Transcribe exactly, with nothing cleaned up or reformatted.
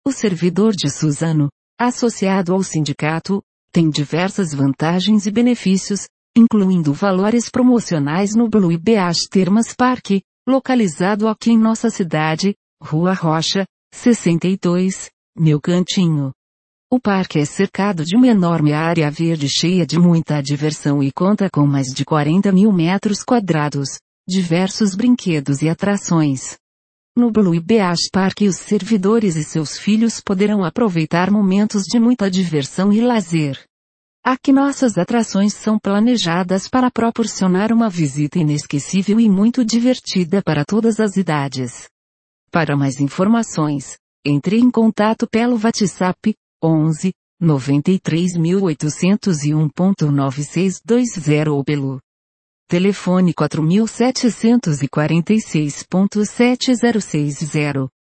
O servidor de Suzano, associado ao sindicato, tem diversas vantagens e benefícios, incluindo valores promocionais no Blue Beach Termas Park, localizado aqui em nossa cidade, Rua Rocha, sessenta e dois, Meu Cantinho. O parque é cercado de uma enorme área verde cheia de muita diversão e conta com mais de quarenta mil metros quadrados, diversos brinquedos e atrações. No Blue Beach Park os servidores e seus filhos poderão aproveitar momentos de muita diversão e lazer. Aqui nossas atrações são planejadas para proporcionar uma visita inesquecível e muito divertida para todas as idades. Para mais informações, entre em contato pelo WhatsApp, onze, noventa e três mil oitocentos e um ponto nove seis dois zero ou pelo telefone quatro mil setecentos e quarenta e seis ponto sete zero seis zero.